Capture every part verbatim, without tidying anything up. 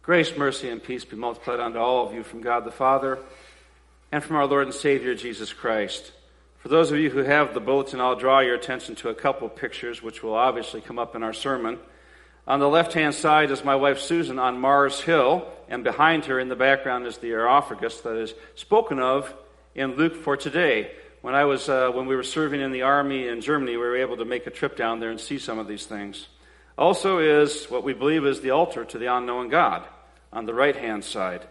Grace, mercy, and peace be multiplied unto all of you from God the Father and from our Lord and Savior Jesus Christ. For those of you who have the bulletin, I'll draw your attention to a couple of pictures which will obviously come up in our sermon. On the left-hand side is my wife Susan on Mars Hill, and behind her in the background is the Areopagus that is spoken of in Luke for today. When I was, uh, when we were serving in the army in Germany, we were able to make a trip down there and see some of these things. Also is what we believe is the altar to the unknown God on the right-hand side.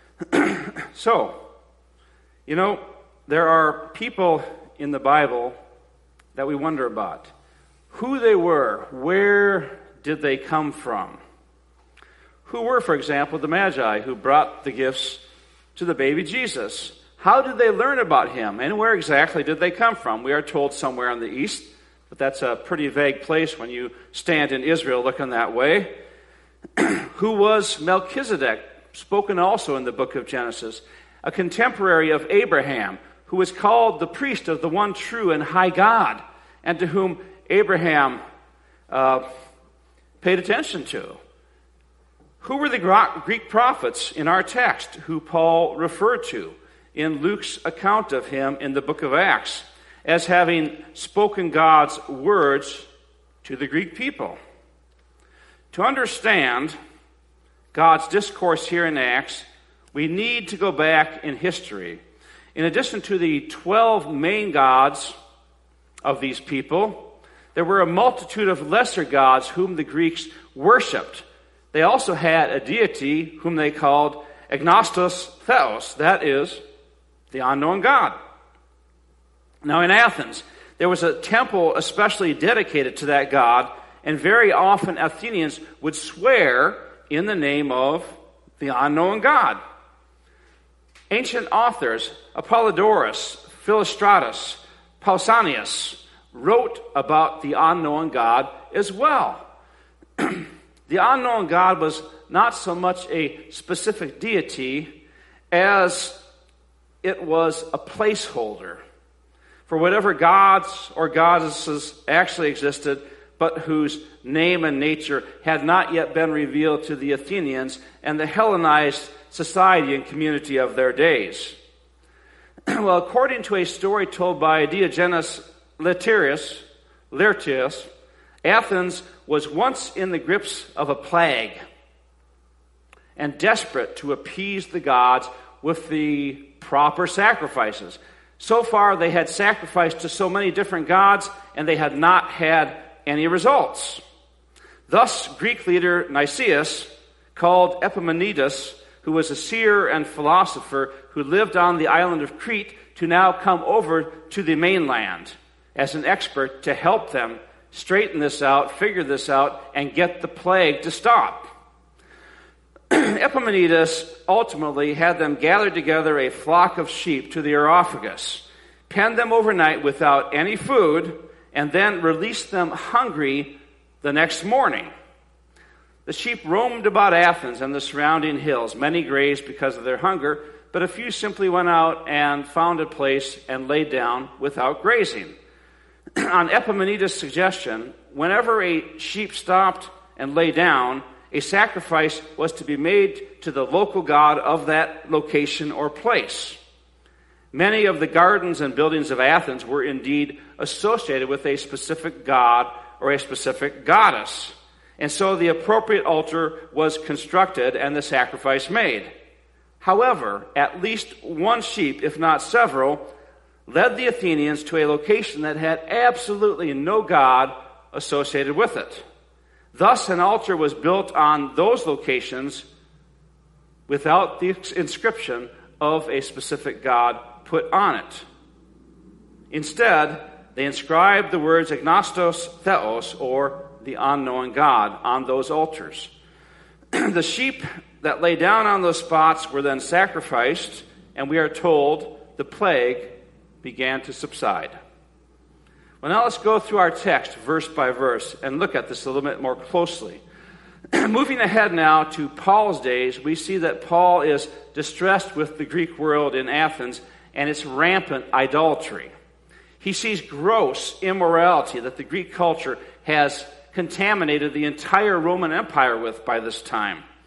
So, you know, there are people in the Bible that we wonder about. Who they were, where did they come from? Who were, for example, the Magi who brought the gifts to the baby Jesus? How did they learn about him, and where exactly did they come from? We are told somewhere in the east, but that's a pretty vague place when you stand in Israel looking that way. Who was Melchizedek, spoken also in the book of Genesis, a contemporary of Abraham, who was called the priest of the one true and high God, and to whom Abraham uh, paid attention to. Who were the Greek prophets in our text who Paul referred to in Luke's account of him in the book of Acts as having spoken God's words to the Greek people? To understand God's discourse here in Acts, we need to go back in history. In addition to the twelve main gods of these people, there were a multitude of lesser gods whom the Greeks worshipped. They also had a deity whom they called Agnostos Theos, that is, the unknown God. Now in Athens, there was a temple especially dedicated to that god, and very often Athenians would swear in the name of the unknown God. Ancient authors, Apollodorus, Philostratus, Pausanias, wrote about the unknown God as well. The unknown God was not so much a specific deity as it was a placeholder for whatever gods or goddesses actually existed, but whose name and nature had not yet been revealed to the Athenians and the Hellenized society and community of their days. Well, according to a story told by Diogenes Laertius, Laertius, Athens was once in the grips of a plague and desperate to appease the gods with the proper sacrifices. So far, they had sacrificed to so many different gods, and they had not had any results. Thus, Greek leader Nicias called Epimenides, who was a seer and philosopher who lived on the island of Crete, to now come over to the mainland as an expert to help them straighten this out, figure this out, and get the plague to stop. Epimenides ultimately had them gather together a flock of sheep to the Areopagus, pen them overnight without any food, and then release them hungry the next morning. The sheep roamed about Athens and the surrounding hills. Many grazed because of their hunger, but a few simply went out and found a place and laid down without grazing. On Epimenides' suggestion, whenever a sheep stopped and lay down, a sacrifice was to be made to the local god of that location or place. Many of the gardens and buildings of Athens were indeed associated with a specific god or a specific goddess. And so the appropriate altar was constructed and the sacrifice made. However, at least one sheep, if not several, led the Athenians to a location that had absolutely no god associated with it. Thus, an altar was built on those locations without the inscription of a specific god put on it. Instead, they inscribed the words Agnostos Theos, or the unknown God, on those altars. The sheep that lay down on those spots were then sacrificed, and we are told the plague began to subside. Well, now let's go through our text verse by verse and look at this a little bit more closely. Moving ahead now to Paul's days, we see that Paul is distressed with the Greek world in Athens and its rampant idolatry. He sees gross immorality that the Greek culture has contaminated the entire Roman Empire with by this time.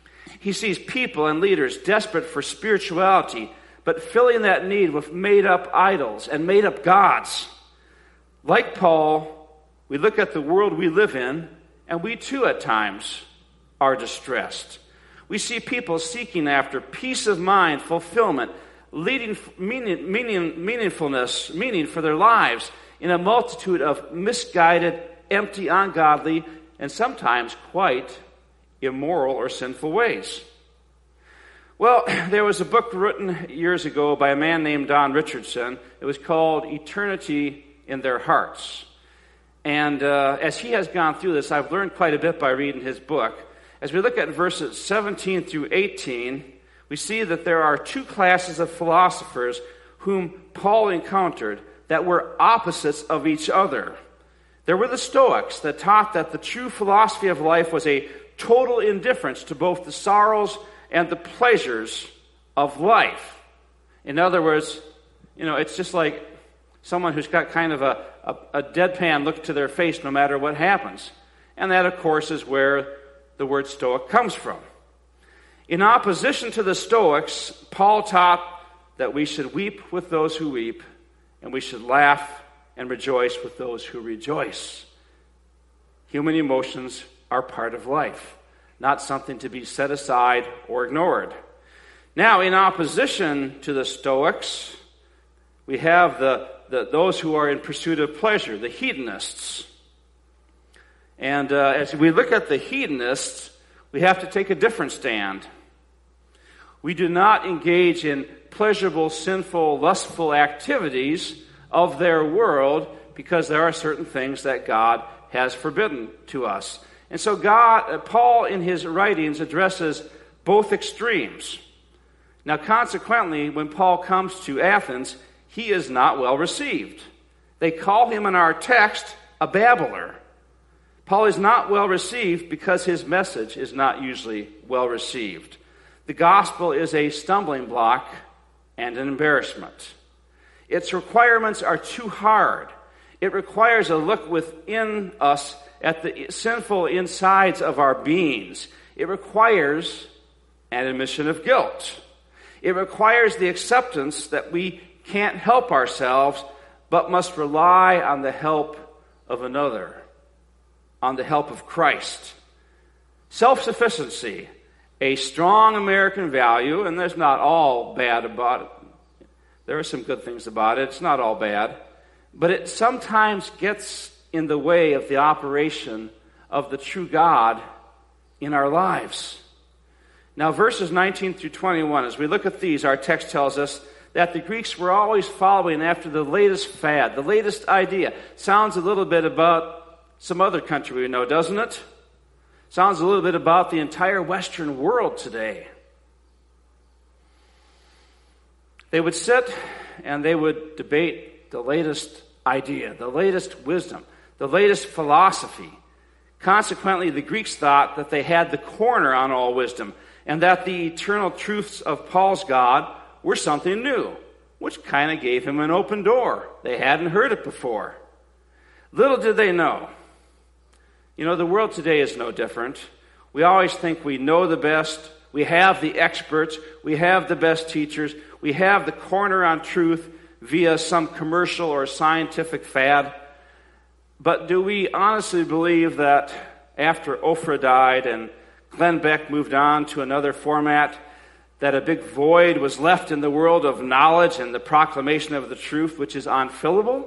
He sees people and leaders desperate for spirituality, but filling that need with made-up idols and made-up gods. Like Paul, we look at the world we live in, and we too at times are distressed. We see people seeking after peace of mind, fulfillment, leading meaning, meaning, meaningfulness, meaning for their lives in a multitude of misguided, empty, ungodly, and sometimes quite immoral or sinful ways. Well, there was a book written years ago by a man named Don Richardson. It was called Eternity in Their Hearts. And uh, as he has gone through this, I've learned quite a bit by reading his book. As we look at verses seventeen through eighteen, we see that there are two classes of philosophers whom Paul encountered that were opposites of each other. There were the Stoics that taught that the true philosophy of life was a total indifference to both the sorrows and the pleasures of life. In other words, you know, it's just like someone who's got kind of a, a, a deadpan look to their face no matter what happens. And that, of course, is where the word Stoic comes from. In opposition to the Stoics, Paul taught that we should weep with those who weep, and we should laugh and rejoice with those who rejoice. Human emotions are part of life, not something to be set aside or ignored. Now, in opposition to the Stoics, we have the, the those who are in pursuit of pleasure, the hedonists. And uh, as we look at the hedonists, we have to take a different stand. We do not engage in pleasurable, sinful, lustful activities of their world because there are certain things that God has forbidden to us. And so God, uh, Paul in his writings addresses both extremes. Now consequently, when Paul comes to Athens, he is not well received. They call him in our text a babbler. Paul is not well received because his message is not usually well received. The gospel is a stumbling block and an embarrassment. Its requirements are too hard. It requires a look within us at the sinful insides of our beings. It requires an admission of guilt. It requires the acceptance that we can't help ourselves, but must rely on the help of another, on the help of Christ. Self-sufficiency, a strong American value, and there's not all bad about it. There are some good things about it. It's not all bad. But it sometimes gets in the way of the operation of the true God in our lives. Now, verses nineteen through twenty-one, as we look at these, our text tells us that the Greeks were always following after the latest fad, the latest idea. Sounds a little bit about some other country we know, doesn't it? Sounds a little bit about the entire Western world today. They would sit and they would debate the latest idea, the latest wisdom, the latest philosophy. Consequently, the Greeks thought that they had the corner on all wisdom and that the eternal truths of Paul's God were something new, which kind of gave him an open door. They hadn't heard it before. Little did they know. You know, the world today is no different. We always think we know the best. We have the experts. We have the best teachers. We have the corner on truth via some commercial or scientific fad. But do we honestly believe that after Oprah died and Glenn Beck moved on to another format, that a big void was left in the world of knowledge and the proclamation of the truth, which is unfillable?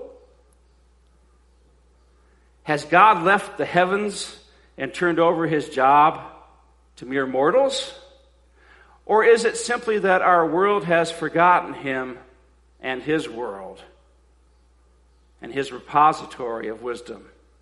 Has God left the heavens and turned over his job to mere mortals? Or is it simply that our world has forgotten him and his world and his repository of wisdom?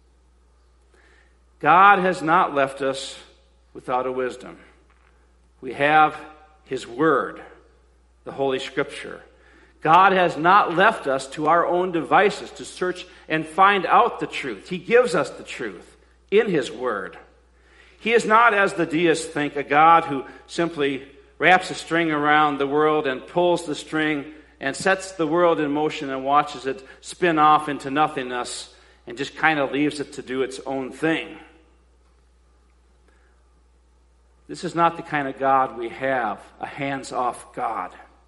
God has not left us without a wisdom. We have his word, the Holy Scripture. God has not left us to our own devices to search and find out the truth. He gives us the truth in his word. He is not, as the deists think, a God who simply wraps a string around the world and pulls the string and sets the world in motion and watches it spin off into nothingness and just kind of leaves it to do its own thing. This is not the kind of God we have, a hands-off God.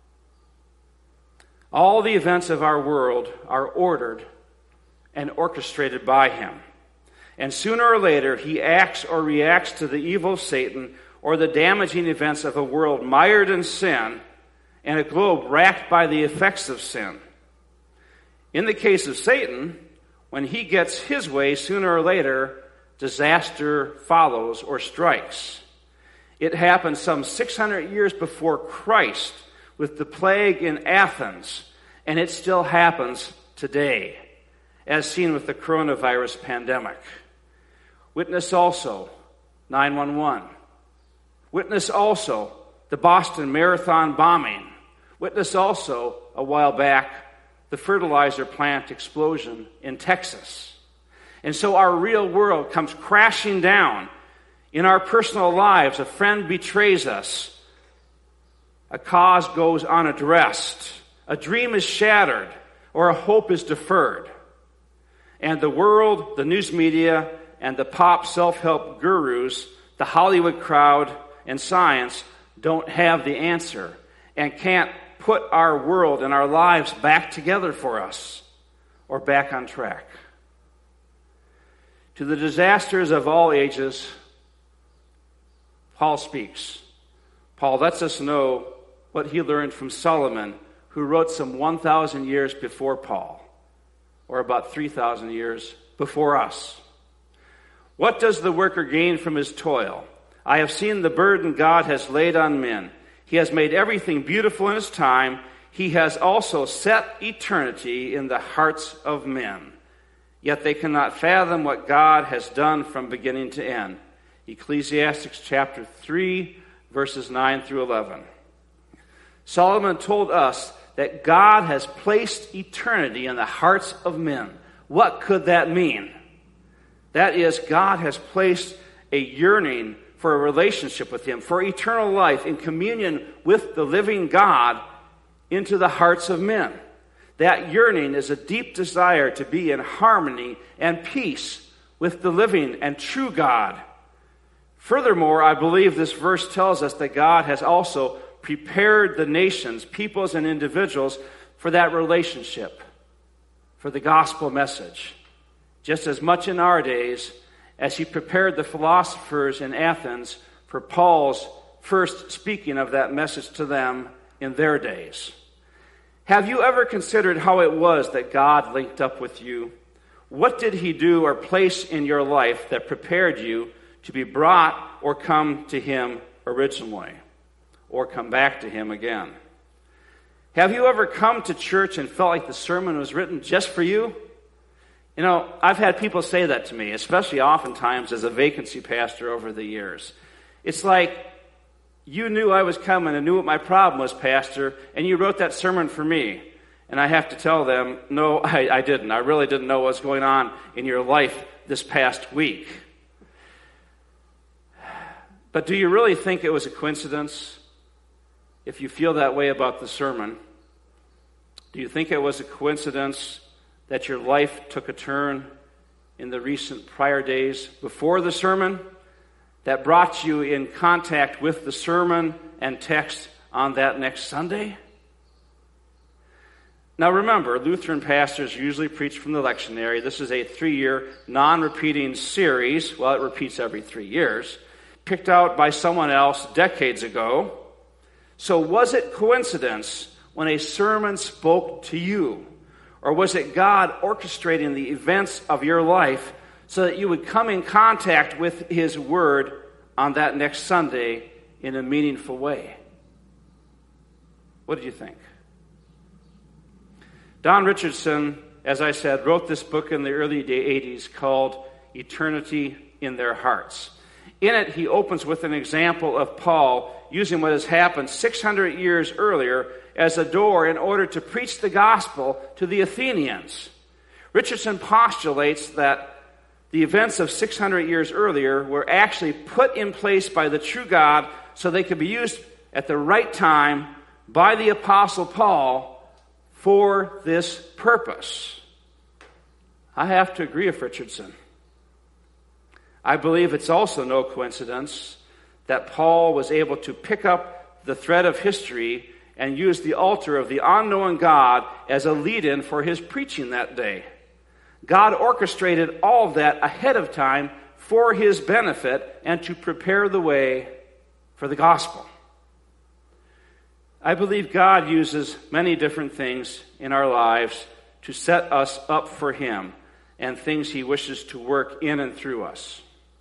All the events of our world are ordered and orchestrated by him. And sooner or later, he acts or reacts to the evil of Satan or the damaging events of a world mired in sin and a globe racked by the effects of sin. In the case of Satan, when he gets his way, sooner or later, disaster follows or strikes. It happened some six hundred years before Christ with the plague in Athens, and it still happens today, as seen with the coronavirus pandemic. Witness also nine one one. Witness also the Boston Marathon bombing. Witness also, a while back, the fertilizer plant explosion in Texas. And so our real world comes crashing down. In our personal lives, a friend betrays us. A cause goes unaddressed. A dream is shattered, or a hope is deferred. And the world, the news media, and the pop self-help gurus, the Hollywood crowd, and science don't have the answer and can't put our world and our lives back together for us or back on track. To the disasters of all ages, Paul speaks. Paul lets us know what he learned from Solomon, who wrote some one thousand years before Paul, or about three thousand years before us. What does the worker gain from his toil? I have seen the burden God has laid on men. He has made everything beautiful in his time. He has also set eternity in the hearts of men. Yet they cannot fathom what God has done from beginning to end. Ecclesiastes chapter three, verses nine through eleven. Solomon told us that God has placed eternity in the hearts of men. What could that mean? That is, God has placed a yearning for a relationship with him, for eternal life in communion with the living God into the hearts of men. That yearning is a deep desire to be in harmony and peace with the living and true God. Furthermore, I believe this verse tells us that God has also prepared the nations, peoples, and individuals for that relationship, for the gospel message, just as much in our days as he prepared the philosophers in Athens for Paul's first speaking of that message to them in their days. Have you ever considered how it was that God linked up with you? What did he do or place in your life that prepared you to be brought or come to him originally, or come back to him again? Have you ever come to church and felt like the sermon was written just for you? You know, I've had people say that to me, especially oftentimes as a vacancy pastor over the years. It's like, you knew I was coming and knew what my problem was, Pastor, and you wrote that sermon for me. And I have to tell them, no, I, I didn't. I really didn't know what was going on in your life this past week. But do you really think it was a coincidence if you feel that way about the sermon? Do you think it was a coincidence that your life took a turn in the recent prior days before the sermon that brought you in contact with the sermon and text on that next Sunday? Now remember, Lutheran pastors usually preach from the lectionary. This is a three-year non-repeating series. Well, it repeats every three years. Picked out by someone else decades ago. So was it coincidence when a sermon spoke to you? Or was it God orchestrating the events of your life so that you would come in contact with his word on that next Sunday in a meaningful way? What do you think? Don Richardson, as I said, wrote this book in the early eighties called Eternity in Their Hearts. In it, he opens with an example of Paul using what has happened six hundred years earlier as a door in order to preach the gospel to the Athenians. Richardson postulates that the events of six hundred years earlier were actually put in place by the true God so they could be used at the right time by the Apostle Paul for this purpose. I have to agree with Richardson. I believe it's also no coincidence that Paul was able to pick up the thread of history and use the altar of the unknown God as a lead-in for his preaching that day. God orchestrated all of that ahead of time for his benefit and to prepare the way for the gospel. I believe God uses many different things in our lives to set us up for him and things he wishes to work in and through us.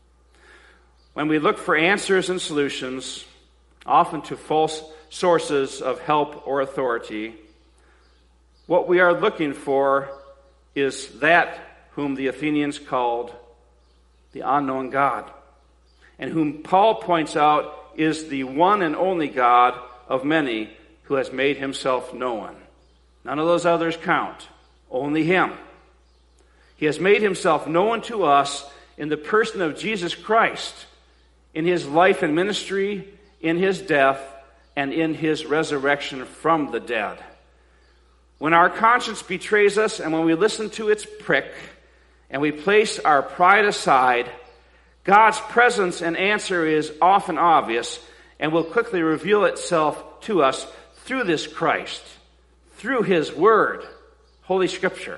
When we look for answers and solutions, often to false sources of help or authority, what we are looking for is that whom the Athenians called the unknown God, and whom Paul points out is the one and only God of many who has made himself known. None of those others count, only him. He has made himself known to us in the person of Jesus Christ, in his life and ministry, in his death, and in his resurrection from the dead. When our conscience betrays us and when we listen to its prick and we place our pride aside, God's presence and answer is often obvious and will quickly reveal itself to us through this Christ, through his word, Holy Scripture.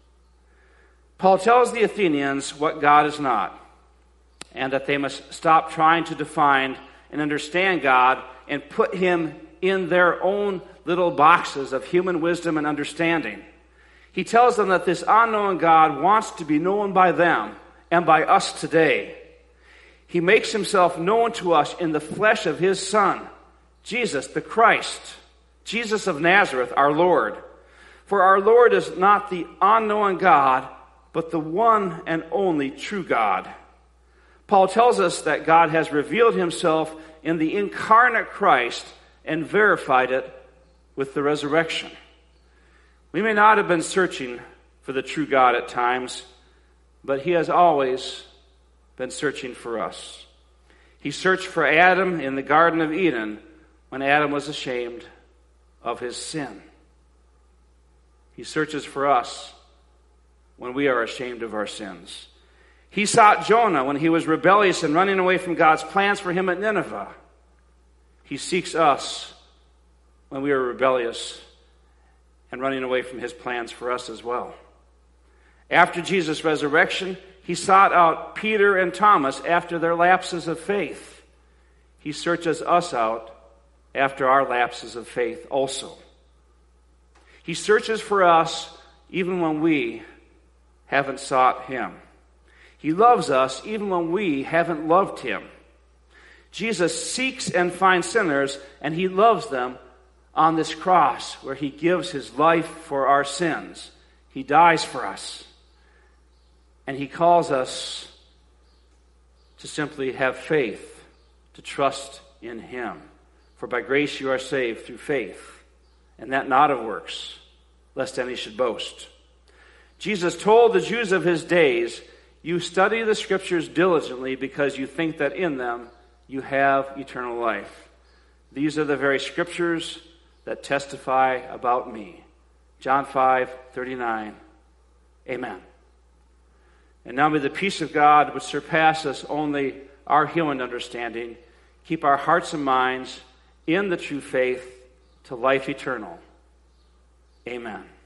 Paul tells the Athenians what God is not, and that they must stop trying to define and understand God and put him in their own little boxes of human wisdom and understanding. He tells them that this unknown God wants to be known by them and by us today. He makes himself known to us in the flesh of his Son, Jesus the Christ, Jesus of Nazareth, our Lord. For our Lord is not the unknown God, but the one and only true God. Paul tells us that God has revealed himself in the incarnate Christ and verified it with the resurrection. We may not have been searching for the true God at times, but he has always been searching for us. He searched for Adam in the Garden of Eden when Adam was ashamed of his sin. He searches for us when we are ashamed of our sins. He sought Jonah when he was rebellious and running away from God's plans for him at Nineveh. He seeks us when we are rebellious and running away from his plans for us as well. After Jesus' resurrection, he sought out Peter and Thomas after their lapses of faith. He searches us out after our lapses of faith also. He searches for us even when we haven't sought him. He loves us even when we haven't loved him. Jesus seeks and finds sinners, and he loves them on this cross where he gives his life for our sins. He dies for us. And he calls us to simply have faith, to trust in him. For by grace you are saved through faith, and that not of works, lest any should boast. Jesus told the Jews of his days, "You study the scriptures diligently because you think that in them you have eternal life. These are the very scriptures that testify about me." John five thirty-nine. Amen. And now may the peace of God, which surpasses only our human understanding, keep our hearts and minds in the true faith to life eternal. Amen.